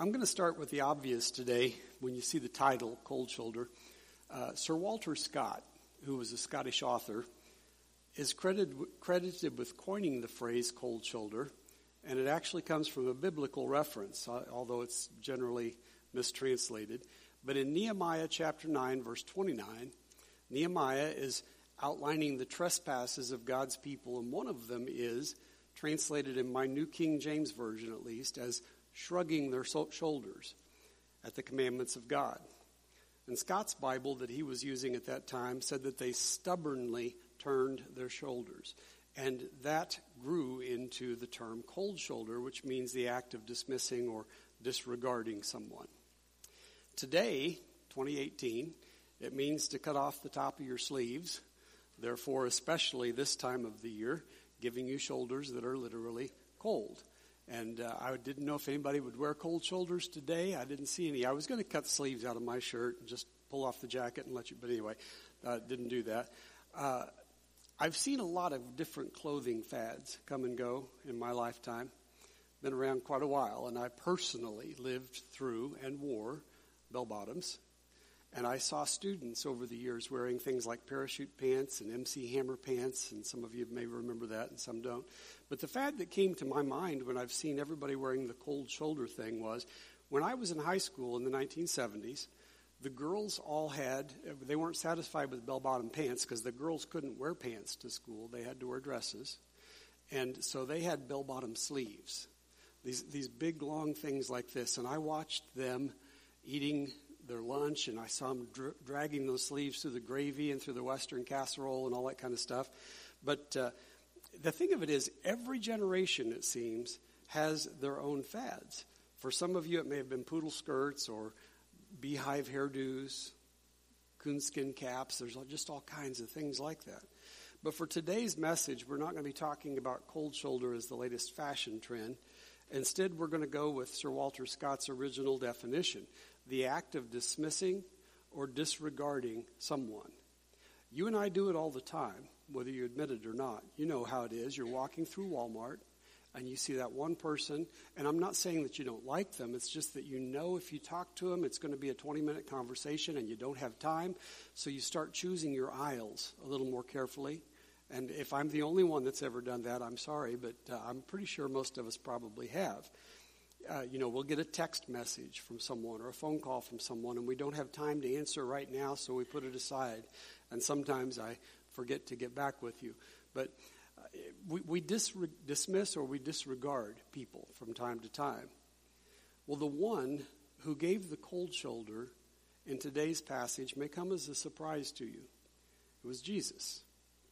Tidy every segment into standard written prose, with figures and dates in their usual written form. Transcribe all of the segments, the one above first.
I'm going to start with the obvious today when you see the title, Cold Shoulder. Sir Walter Scott, who was a Scottish author, is credited with coining the phrase cold shoulder, and it actually comes from a biblical reference, although it's generally mistranslated. But in Nehemiah chapter 9, verse 29, Nehemiah is outlining the trespasses of God's people, and one of them is, translated in my New King James Version at least, as shrugging their shoulders at the commandments of God. And Scott's Bible that he was using at that time said that they stubbornly turned their shoulders. And that grew into the term cold shoulder, which means the act of dismissing or disregarding someone. Today, 2018, it means to cut off the top of your sleeves. Therefore, especially this time of the year, giving you shoulders that are literally cold. And I didn't know if anybody would wear cold shoulders today. I didn't see any. I was going to cut the sleeves out of my shirt and just pull off the jacket and let you, but anyway, didn't do that. I've seen a lot of different clothing fads come and go in my lifetime. Been around quite a while, and I personally lived through and wore bell-bottoms. And I saw students over the years wearing things like parachute pants and MC Hammer pants, and some of you may remember that and some don't. But the fad that came to my mind when I've seen everybody wearing the cold shoulder thing was, when I was in high school in the 1970s, the girls all they weren't satisfied with bell-bottom pants because the girls couldn't wear pants to school. They had to wear dresses. And so they had bell-bottom sleeves, these big, long things like this. And I watched them eating their lunch, and I saw them dragging those sleeves through the gravy and through the Western casserole and all that kind of stuff. But the thing of it is, every generation, it seems, has their own fads. For some of you, it may have been poodle skirts or beehive hairdos, coonskin caps. There's just all kinds of things like that. But for today's message, we're not going to be talking about cold shoulder as the latest fashion trend. Instead, we're going to go with Sir Walter Scott's original definition: the act of dismissing or disregarding someone. You and I do it all the time, whether you admit it or not. You know how it is. You're walking through Walmart, and you see that one person, and I'm not saying that you don't like them. It's just that you know if you talk to them, it's going to be a 20-minute conversation, and you don't have time. So you start choosing your aisles a little more carefully. And if I'm the only one that's ever done that, I'm sorry, but I'm pretty sure most of us probably have. We'll get a text message from someone or a phone call from someone, and we don't have time to answer right now, so we put it aside. And sometimes I forget to get back with you. But we dismiss or we disregard people from time to time. Well, the one who gave the cold shoulder in today's passage may come as a surprise to you. It was Jesus.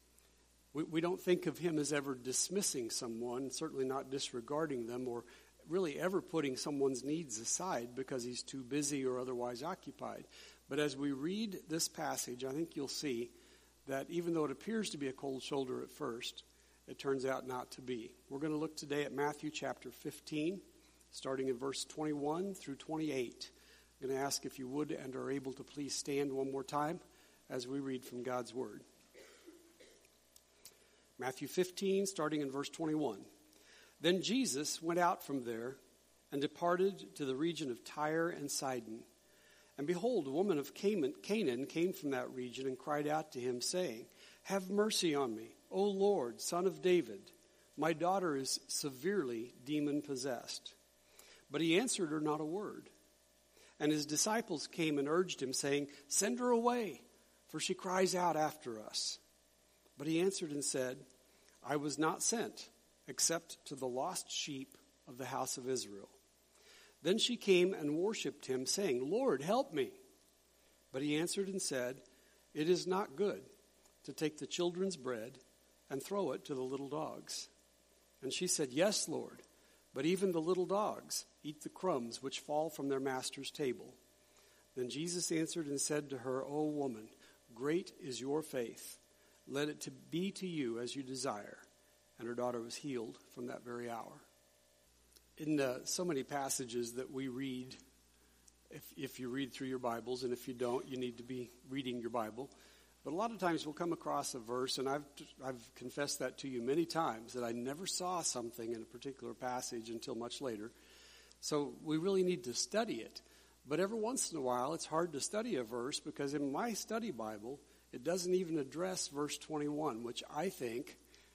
We don't think of him as ever dismissing someone, certainly not disregarding them, or really ever putting someone's needs aside because he's too busy or otherwise occupied. But as we read this passage, I think you'll see that even though it appears to be a cold shoulder at first, it turns out not to be. We're going to look today at Matthew chapter 15, starting in verse 21 through 28. I'm going to ask if you would and are able to please stand one more time as we read from God's Word. Matthew 15, starting in verse 21. Then Jesus went out from there and departed to the region of Tyre and Sidon. And behold, a woman of Canaan came from that region and cried out to him, saying, Have mercy on me, O Lord, Son of David. My daughter is severely demon-possessed. But he answered her not a word. And his disciples came and urged him, saying, Send her away, for she cries out after us. But he answered and said, I was not sent except to the lost sheep of the house of Israel. Then she came and worshipped him, saying, Lord, help me. But he answered and said, It is not good to take the children's bread and throw it to the little dogs. And she said, Yes, Lord, but even the little dogs eat the crumbs which fall from their master's table. Then Jesus answered and said to her, O woman, great is your faith. Let it be to you as you desire. And her daughter was healed from that very hour. In so many passages that we read, if you read through your Bibles, and if you don't, you need to be reading your Bible. But a lot of times we'll come across a verse, and I've confessed that to you many times, that I never saw something in a particular passage until much later, So we really need to study it. But every once in a while, it's hard to study a verse because in my study Bible, it doesn't even address verse 21, which I think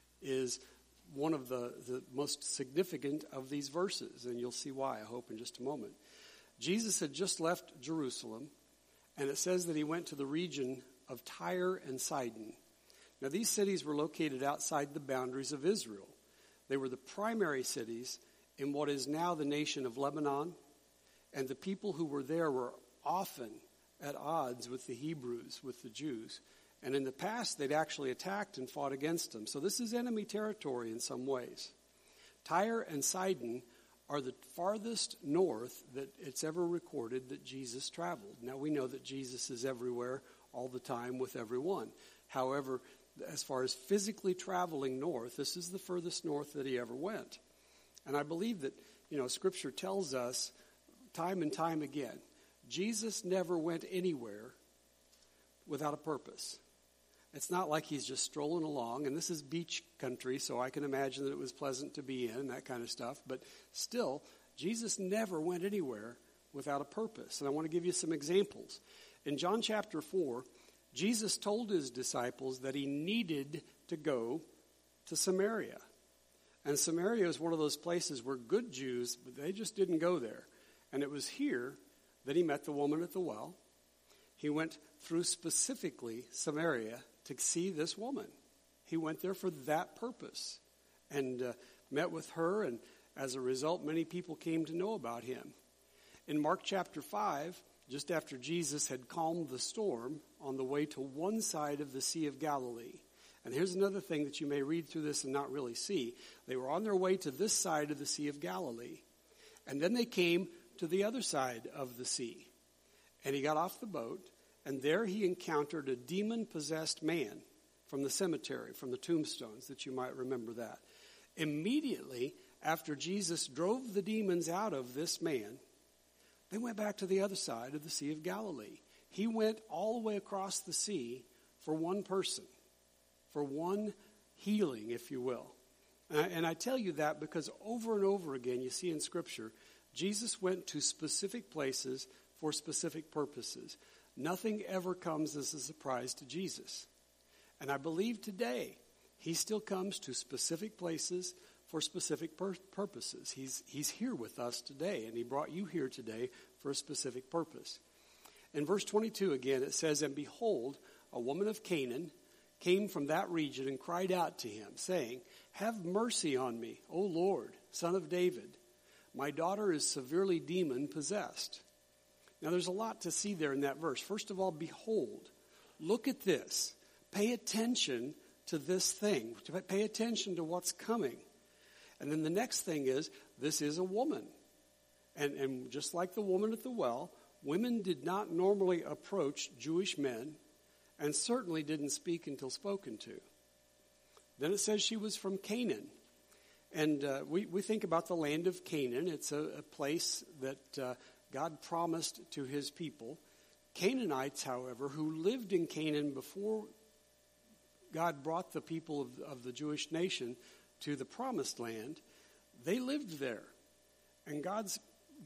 is one of the most significant of these verses. And you'll see why, I hope, in just a moment. Jesus had just left Jerusalem, and it says that he went to the region of Tyre and Sidon. Now, these cities were located outside the boundaries of Israel. They were the primary cities in what is now the nation of Lebanon, and the people who were there were often at odds with the Hebrews, with the Jews. And in the past, they'd actually attacked and fought against them. So this is enemy territory in some ways. Tyre and Sidon are the farthest north that it's ever recorded that Jesus traveled. Now, we know that Jesus is everywhere all the time with everyone. However, as far as physically traveling north, this is the furthest north that he ever went. And I believe that, Scripture tells us time and time again, Jesus never went anywhere without a purpose. It's not like he's just strolling along, and this is beach country, so I can imagine that it was pleasant to be in, that kind of stuff. But still, Jesus never went anywhere without a purpose. And I want to give you some examples. In John chapter 4, Jesus told his disciples that he needed to go to Samaria. And Samaria is one of those places where good Jews, they just didn't go there. And it was here that he met the woman at the well. He went through specifically Samaria to see this woman. He went there for that purpose and met with her, and as a result, many people came to know about him. In Mark chapter 5, just after Jesus had calmed the storm on the way to one side of the Sea of Galilee, and here's another thing that you may read through this and not really see. They were on their way to this side of the Sea of Galilee, and then they came to the other side of the sea. And he got off the boat, and there he encountered a demon-possessed man from the cemetery, from the tombstones, that you might remember that. Immediately after Jesus drove the demons out of this man, they went back to the other side of the Sea of Galilee. He went all the way across the sea for one person, for one healing, if you will. And I tell you that because over and over again, you see in Scripture, Jesus went to specific places for specific purposes. Nothing ever comes as a surprise to Jesus. And I believe today, he still comes to specific places for specific purposes. He's here with us today, and he brought you here today for a specific purpose. In verse 22 again, it says, "And behold, a woman of Canaan came from that region and cried out to him, saying, 'Have mercy on me, O Lord, Son of David. My daughter is severely demon-possessed.'" Now, there's a lot to see there in that verse. First of all, behold. Look at this. Pay attention to this thing. Pay attention to what's coming. And then the next thing is, this is a woman. And just like the woman at the well, women did not normally approach Jewish men and certainly didn't speak until spoken to. Then it says she was from Canaan. And we think about the land of Canaan. It's a place that God promised to his people. Canaanites, however, who lived in Canaan before God brought the people of the Jewish nation to the promised land, they lived there. And God's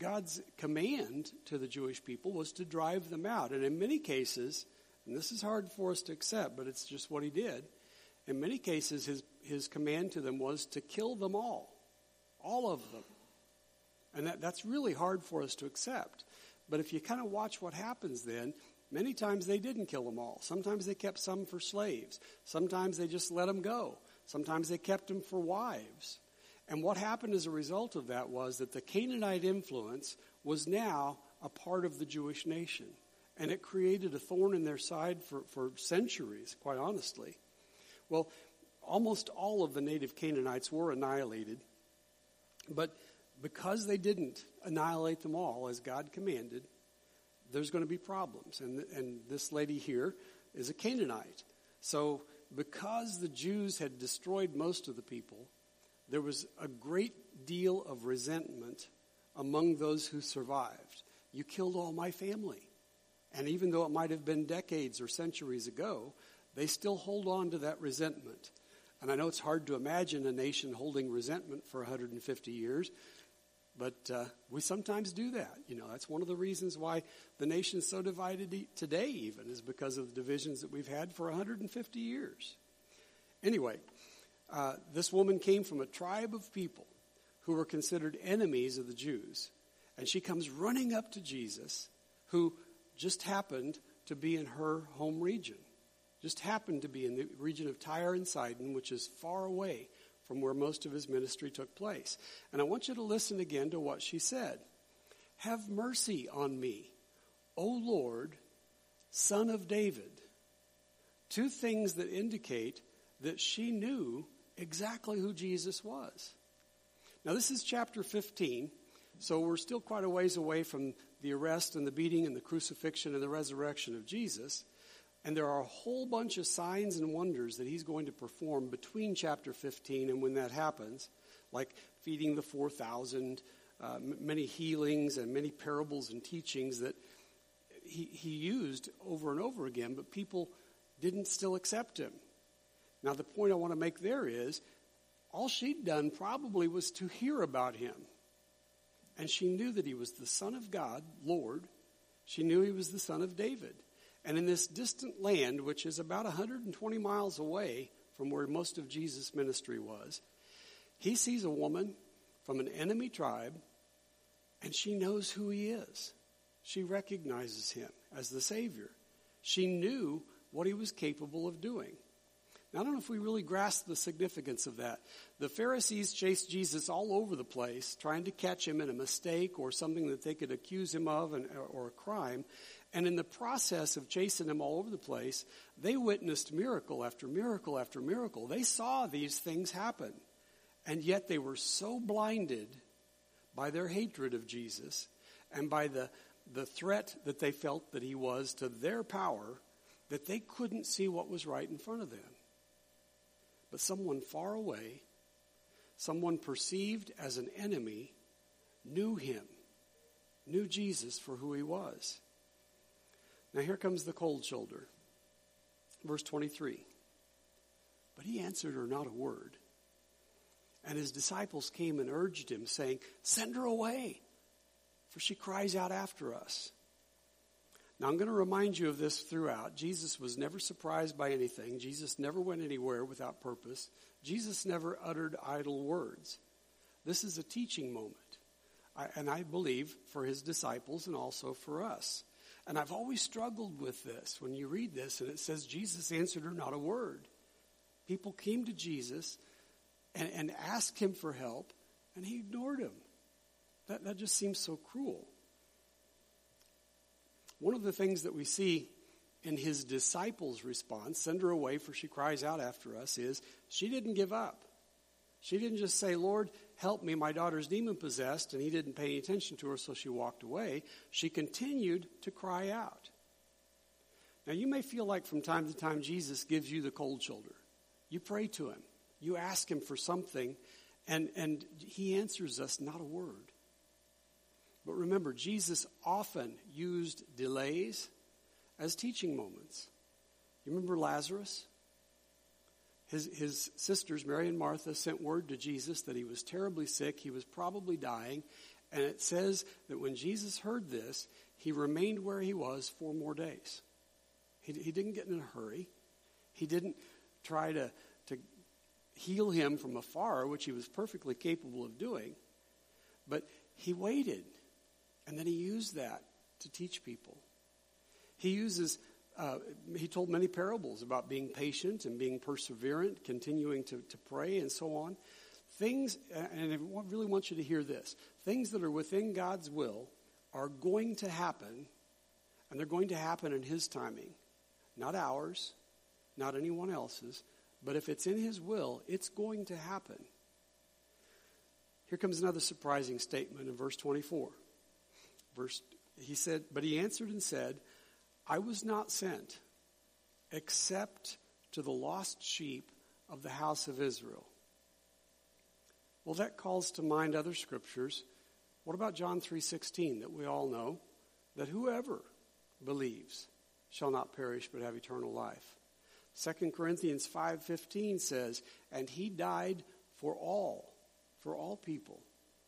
command to the Jewish people was to drive them out. And in many cases, and this is hard for us to accept, but it's just what he did. In many cases, his command to them was to kill them all of them. And that's really hard for us to accept. But if you kind of watch what happens then, many times they didn't kill them all. Sometimes they kept some for slaves. Sometimes they just let them go. Sometimes they kept them for wives. And what happened as a result of that was that the Canaanite influence was now a part of the Jewish nation. And it created a thorn in their side for centuries, quite honestly. Well, almost all of the native Canaanites were annihilated. But because they didn't annihilate them all as God commanded, there's going to be problems. And this lady here is a Canaanite. So because the Jews had destroyed most of the people, there was a great deal of resentment among those who survived. You killed all my family. And even though it might have been decades or centuries ago, they still hold on to that resentment. And I know it's hard to imagine a nation holding resentment for 150 years, But we sometimes do that. That's one of the reasons why the nation's so divided today even, is because of the divisions that we've had for 150 years. Anyway, this woman came from a tribe of people who were considered enemies of the Jews. And she comes running up to Jesus, who just happened to be in her home region. Just happened to be in the region of Tyre and Sidon, which is far away from where most of his ministry took place. And I want you to listen again to what she said. "Have mercy on me, O Lord, Son of David." Two things that indicate that she knew exactly who Jesus was. Now, this is chapter 15, so we're still quite a ways away from the arrest and the beating and the crucifixion and the resurrection of Jesus. And there are a whole bunch of signs and wonders that he's going to perform between chapter 15 and when that happens, like feeding the 4,000, many healings and many parables and teachings that he used over and over again, but people didn't still accept him. Now, the point I want to make there is, all she'd done probably was to hear about him. And she knew that he was the Son of God, Lord. She knew he was the Son of David. And in this distant land, which is about 120 miles away from where most of Jesus' ministry was, he sees a woman from an enemy tribe, and she knows who he is. She recognizes him as the Savior. She knew what he was capable of doing. Now, I don't know if we really grasp the significance of that. The Pharisees chased Jesus all over the place, trying to catch him in a mistake or something that they could accuse him of or a crime. And in the process of chasing him all over the place, they witnessed miracle after miracle after miracle. They saw these things happen. And yet they were so blinded by their hatred of Jesus and by the threat that they felt that he was to their power that they couldn't see what was right in front of them. But someone far away, someone perceived as an enemy, knew him, knew Jesus for who he was. Now here comes the cold shoulder. Verse 23. But he answered her not a word. And his disciples came and urged him, saying, "Send her away, for she cries out after us." Now, I'm going to remind you of this throughout. Jesus was never surprised by anything. Jesus never went anywhere without purpose. Jesus never uttered idle words. This is a teaching moment. And I believe for his disciples and also for us. And I've always struggled with this. When you read this and it says Jesus answered her not a word. People came to Jesus and asked him for help, and he ignored them. That just seems so cruel. One of the things that we see in his disciples' response, "Send her away, for she cries out after us," is she didn't give up. She didn't just say, "Lord, help me, my daughter's demon-possessed," and he didn't pay any attention to her, so she walked away. She continued to cry out. Now, you may feel like from time to time Jesus gives you the cold shoulder. You pray to him. You ask him for something, and he answers us not a word. But remember, Jesus often used delays as teaching moments. You remember Lazarus? His sisters, Mary and Martha, sent word to Jesus that he was terribly sick. He was probably dying. And it says that when Jesus heard this, he remained where he was 4 more days. He didn't get in a hurry. He didn't try to heal him from afar, which he was perfectly capable of doing. But he waited. And then he used that to teach people. He told many parables about being patient and being perseverant, continuing to pray and so on. Things, and I really want you to hear this, things that are within God's will are going to happen, and they're going to happen in his timing. Not ours, not anyone else's, but if it's in his will, it's going to happen. Here comes another surprising statement in verse 24. He said, but he answered and said, "I was not sent except to the lost sheep of the house of Israel." Well, that calls to mind other scriptures. What about John 3:16 that we all know? That whoever believes shall not perish but have eternal life. 2 Corinthians 5:15 says, "And he died for all people,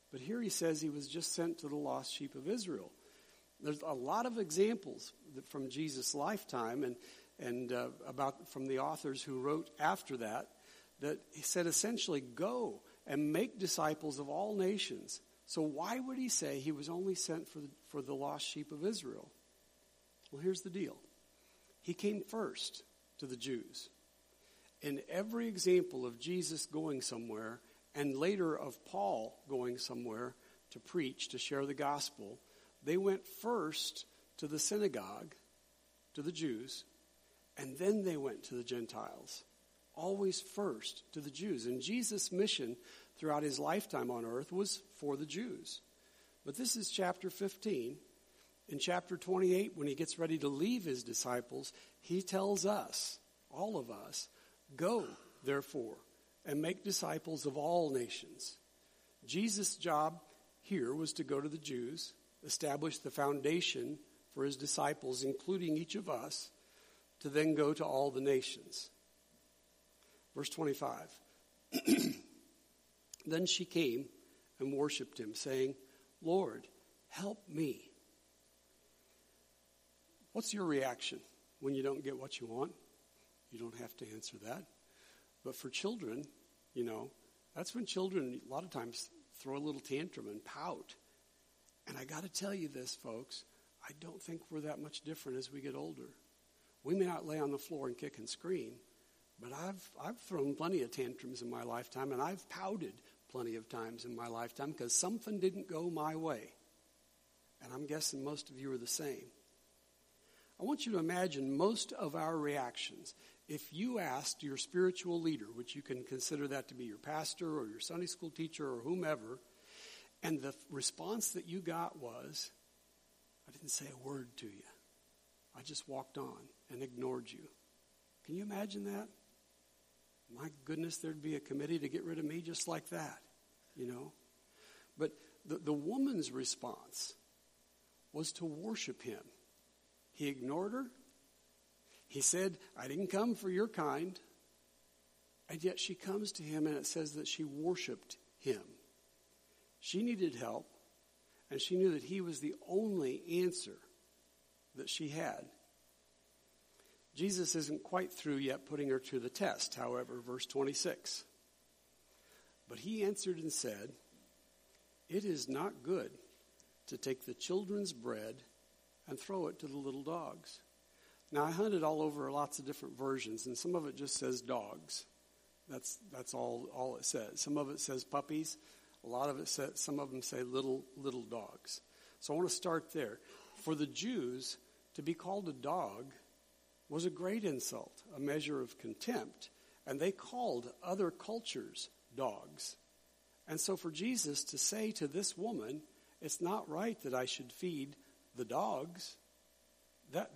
But here he says he was just sent to the lost sheep of Israel. There's a lot of examples from Jesus' lifetime and about from the authors who wrote after that he said essentially, go and make disciples of all nations. So why would he say he was only sent for the lost sheep of Israel? Well, here's the deal. He came first to the Jews. In every example of Jesus going somewhere, and later of Paul going somewhere to preach, to share the gospel, they went first to the synagogue, to the Jews, and then they went to the Gentiles. Always first to the Jews. And Jesus' mission throughout his lifetime on earth was for the Jews. But this is chapter 15. In chapter 28, when he gets ready to leave his disciples, he tells us, all of us, go, therefore, and make disciples of all nations. Jesus' job here was to go to the Jews, establish the foundation for his disciples, including each of us, to then go to all the nations. Verse 25. Then she came and worshipped him, saying, Lord, help me. What's your reaction when you don't get what you want? You don't have to answer that. But for children, that's when children a lot of times throw a little tantrum and pout. And I got to tell you this, folks, I don't think we're that much different as we get older. We may not lay on the floor and kick and scream, but I've thrown plenty of tantrums in my lifetime, and I've pouted plenty of times in my lifetime because something didn't go my way. And I'm guessing most of you are the same. I want you to imagine most of our reactions. If you asked your spiritual leader, which you can consider that to be your pastor or your Sunday school teacher or whomever, and the response that you got was, I didn't say a word to you. I just walked on and ignored you. Can you imagine that? My goodness, there'd be a committee to get rid of me just like that, But the woman's response was to worship him. He ignored her. He said, I didn't come for your kind. And yet she comes to him, and it says that she worshiped him. She needed help, and she knew that he was the only answer that she had. Jesus isn't quite through yet putting her to the test, however, verse 26. But he answered and said, it is not good to take the children's bread and throw it to the little dogs. Now, I hunted all over lots of different versions, and some of it just says dogs. That's all it says. Some of it says puppies. A lot of it says, some of them say little dogs. So I want to start there. For the Jews, to be called a dog was a great insult, a measure of contempt, and they called other cultures dogs. And so for Jesus to say to this woman, it's not right that I should feed the dogs, it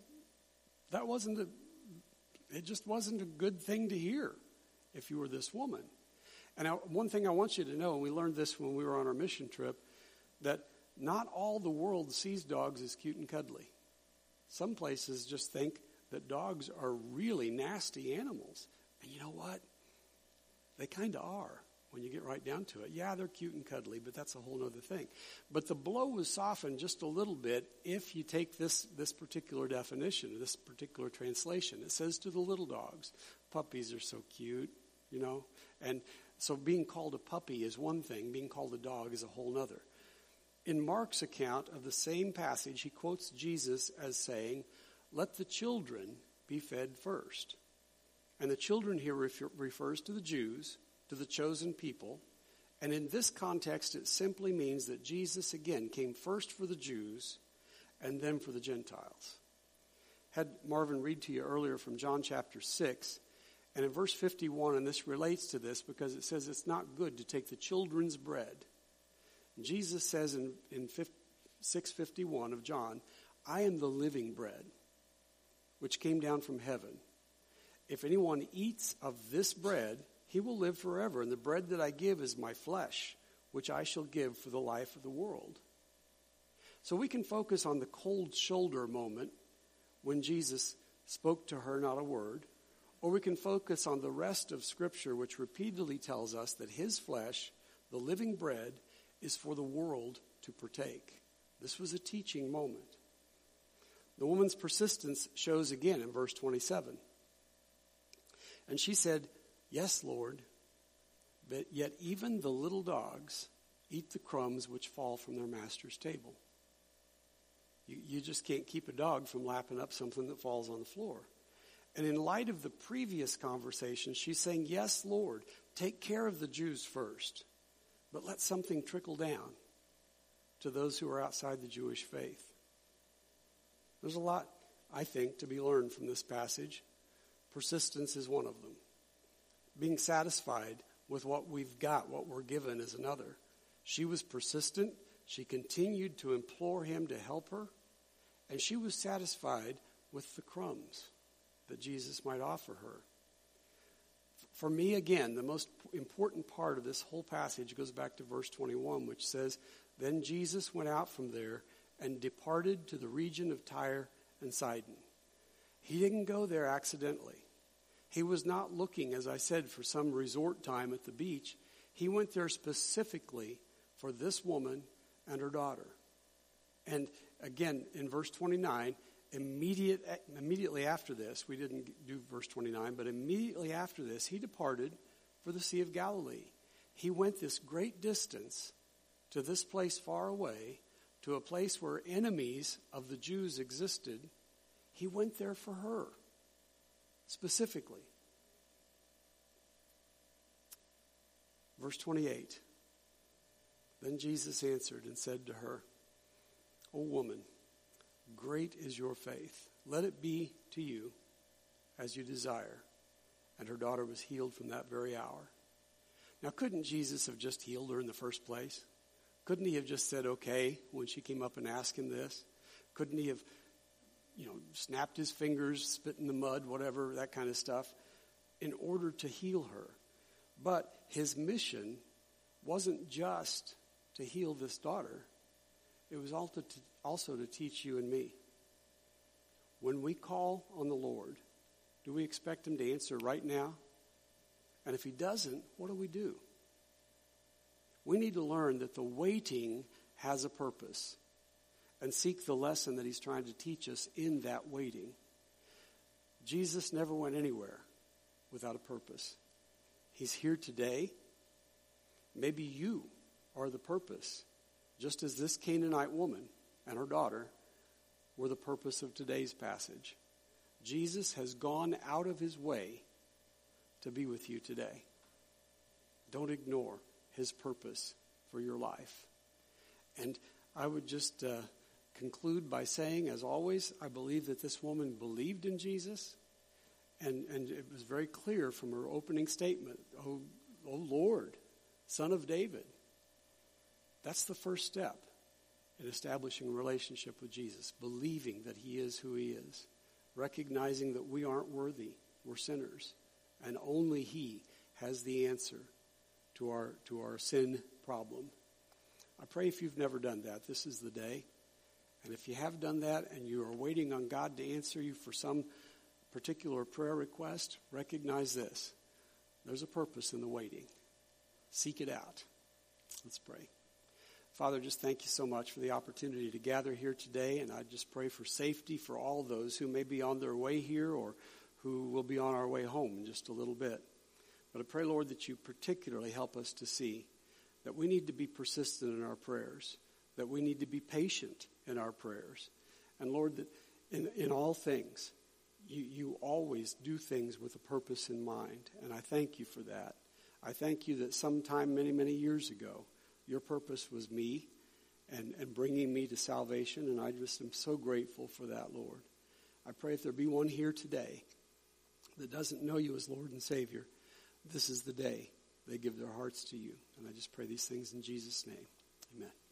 just wasn't a good thing to hear if you were this woman. And one thing I want you to know, and we learned this when we were on our mission trip, that not all the world sees dogs as cute and cuddly. Some places just think that dogs are really nasty animals. And you know what? They kind of are when you get right down to it. Yeah, they're cute and cuddly, but that's a whole other thing. But the blow was softened just a little bit if you take this particular definition, this particular translation. It says to the little dogs, puppies are so cute, And so being called a puppy is one thing. Being called a dog is a whole other. In Mark's account of the same passage, he quotes Jesus as saying, let the children be fed first. And the children here refers to the Jews, to the chosen people. And in this context, it simply means that Jesus, again, came first for the Jews and then for the Gentiles. Had Marvin read to you earlier from John chapter 6. And in verse 51, and this relates to this because it says it's not good to take the children's bread. And Jesus says in 6:51 of John, I am the living bread, which came down from heaven. If anyone eats of this bread, he will live forever. And the bread that I give is my flesh, which I shall give for the life of the world. So we can focus on the cold shoulder moment when Jesus spoke to her not a word. Or we can focus on the rest of Scripture, which repeatedly tells us that his flesh, the living bread, is for the world to partake. This was a teaching moment. The woman's persistence shows again in verse 27. And she said, "Yes, Lord, but yet even the little dogs eat the crumbs which fall from their master's table." You just can't keep a dog from lapping up something that falls on the floor. And in light of the previous conversation, she's saying, "Yes, Lord, take care of the Jews first, but let something trickle down to those who are outside the Jewish faith." There's a lot, I think, to be learned from this passage. Persistence is one of them. Being satisfied with what we've got, what we're given, is another. She was persistent. She continued to implore him to help her, and she was satisfied with the crumbs that Jesus might offer her. For me, again, the most important part of this whole passage goes back to verse 21, which says, "Then Jesus went out from there and departed to the region of Tyre and Sidon." He didn't go there accidentally. He was not looking, as I said, for some resort time at the beach. He went there specifically for this woman and her daughter. And again, in verse 29, immediately after this, we didn't do verse 29, but immediately after this, he departed for the Sea of Galilee. He went this great distance to this place far away, to a place where enemies of the Jews existed. He went there for her, specifically. Verse 28, "Then Jesus answered and said to her, 'O woman, great is your faith. Let it be to you as you desire.' And her daughter was healed from that very hour." Now, couldn't Jesus have just healed her in the first place? Couldn't he have just said, "Okay," when she came up and asked him this? Couldn't he have, snapped his fingers, spit in the mud, whatever, that kind of stuff, in order to heal her? But his mission wasn't just to heal this daughter. It was also to teach you and me. When we call on the Lord, do we expect him to answer right now? And if he doesn't, what do? We need to learn that the waiting has a purpose and seek the lesson that he's trying to teach us in that waiting. Jesus never went anywhere without a purpose. He's here today. Maybe you are the purpose, just as this Canaanite woman and her daughter were the purpose of today's passage. Jesus has gone out of his way to be with you today. Don't ignore his purpose for your life. And I would just conclude by saying, as always, I believe that this woman believed in Jesus. And it was very clear from her opening statement, oh Lord, Son of David. That's the first step in establishing a relationship with Jesus, believing that he is who he is, recognizing that we aren't worthy, we're sinners, and only he has the answer to our sin problem. I pray if you've never done that, this is the day. And if you have done that and you are waiting on God to answer you for some particular prayer request, recognize this. There's a purpose in the waiting. Seek it out. Let's pray. Father, just thank you so much for the opportunity to gather here today, and I just pray for safety for all those who may be on their way here or who will be on our way home in just a little bit. But I pray, Lord, that you particularly help us to see that we need to be persistent in our prayers, that we need to be patient in our prayers. And Lord, that in all things, you always do things with a purpose in mind, and I thank you for that. I thank you that sometime many, many years ago, your purpose was me and bringing me to salvation, and I just am so grateful for that, Lord. I pray if there be one here today that doesn't know you as Lord and Savior, this is the day they give their hearts to you. And I just pray these things in Jesus' name. Amen.